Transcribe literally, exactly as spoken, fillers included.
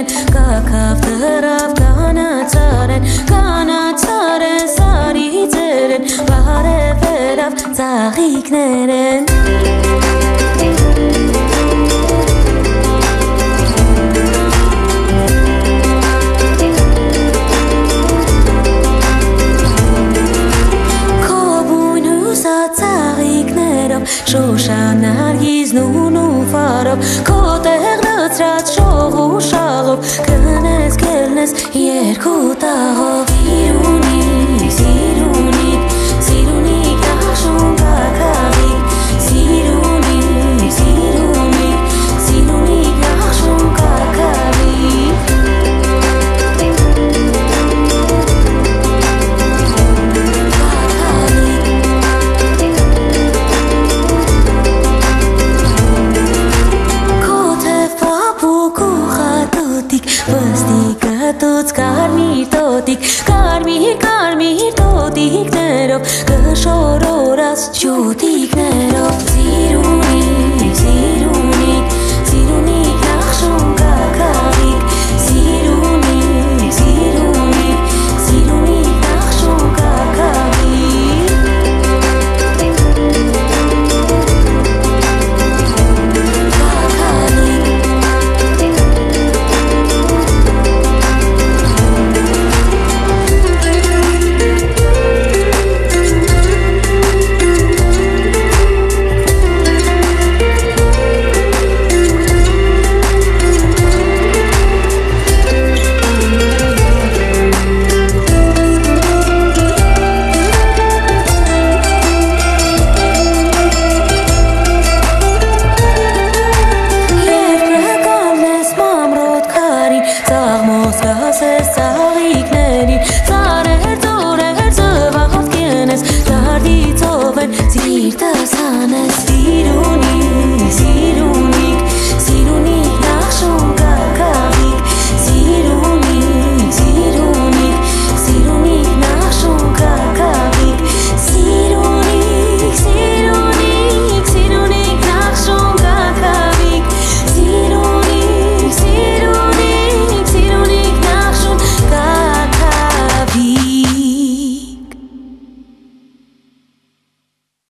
են կակավտրավ կանացար են կանացար են սարի ձեր են բարևերավ ծաղիկներ են Շոշանարգիզ նուն ու վարով Քո տեղ լծրած շող ու շաղով Կնես կելնես երկու տաղով Սիրունիկ, սիրունիկ, սիրունիկ Աշուն կակավիկ Սիրունիկ, սիրունիկ, սիրունիկ Աշուն կակավիկ Վստիկատոց կարմիր տոտիկ Կարմիր, կարմիր տոտիկներով Կշորորած ջութիկներով Սիրուն